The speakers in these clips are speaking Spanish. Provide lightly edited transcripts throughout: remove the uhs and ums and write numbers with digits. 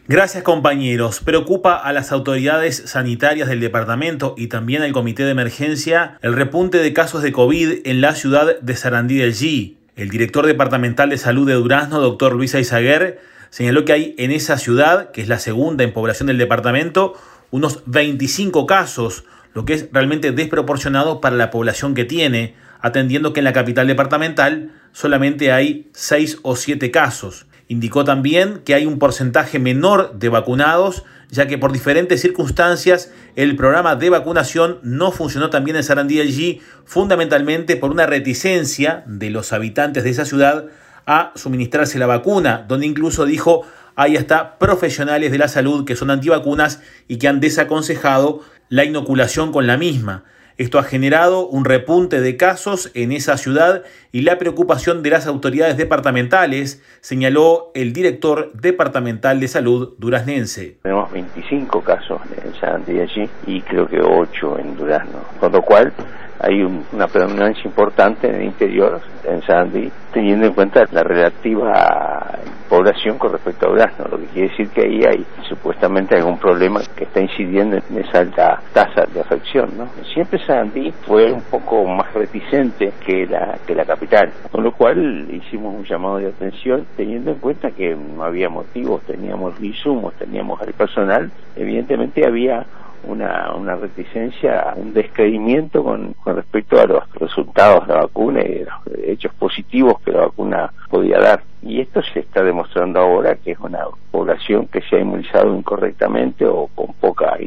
Gracias, compañeros. Preocupa a las autoridades sanitarias del departamento y también al comité de emergencia el repunte de casos de COVID en la ciudad de Sarandí del Yí. El director departamental de salud de Durazno, doctor Luis Ayzaguer, señaló que hay en esa ciudad, que es la segunda en población del departamento, unos 25 casos, lo que es realmente desproporcionado para la población que tiene, atendiendo que en la capital departamental solamente hay 6 o 7 casos. Indicó también que hay un porcentaje menor de vacunados, ya que por diferentes circunstancias el programa de vacunación no funcionó tan bien en Sarandí del Yí, fundamentalmente por una reticencia de los habitantes de esa ciudad a suministrarse la vacuna, donde incluso dijo hay hasta profesionales de la salud que son antivacunas y que han desaconsejado la inoculación con la misma. Esto ha generado un repunte de casos en esa ciudad y la preocupación de las autoridades departamentales, señaló el director departamental de salud duraznense. Tenemos 25 casos en Sarandí del Yí y creo que 8 en Durazno, con lo cual hay una predominancia importante en el interior, en Sarandí, teniendo en cuenta la relativa población con respecto a Durazno, lo que quiere decir que ahí hay supuestamente algún problema que está incidiendo en esa alta tasa de afección, ¿no? Siempre Sarandí fue un poco más reticente que la capital, con lo cual hicimos un llamado de atención teniendo en cuenta que no había motivos, teníamos insumos, teníamos el personal, evidentemente había una reticencia, un descreimiento con respecto a los resultados de la vacuna y de los hechos positivos que la vacuna podía dar. Y esto se está demostrando ahora que es una población que se ha inmunizado incorrectamente o con poca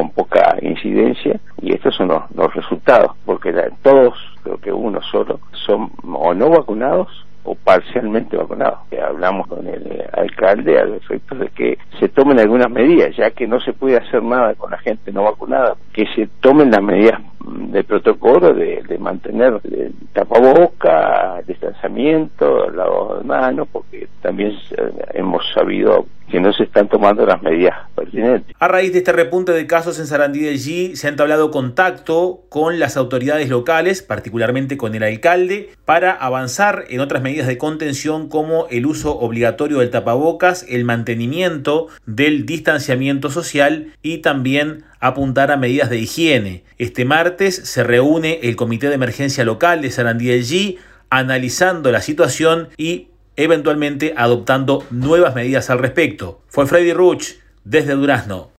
incidencia, y estos son los resultados, porque todos, creo que uno solo, son o no vacunados o parcialmente vacunados. Hablamos con el alcalde al efecto de que se tomen algunas medidas, ya que no se puede hacer nada con la gente no vacunada, que se tomen las medidas de protocolo de mantener el tapaboca, el distanciamiento, el lavado de manos, porque también hemos sabido que no se están tomando las medidas pertinentes. A raíz de este repunte de casos en Sarandí del Yí, se ha entablado contacto con las autoridades locales, particularmente con el alcalde, para avanzar en otras medidas de contención como el uso obligatorio del tapabocas, el mantenimiento del distanciamiento social y también apuntar a medidas de higiene. Este martes se reúne el comité de emergencia local de Sarandí del Yí, analizando la situación y eventualmente adoptando nuevas medidas al respecto. Fue Freddy Ruch desde Durazno.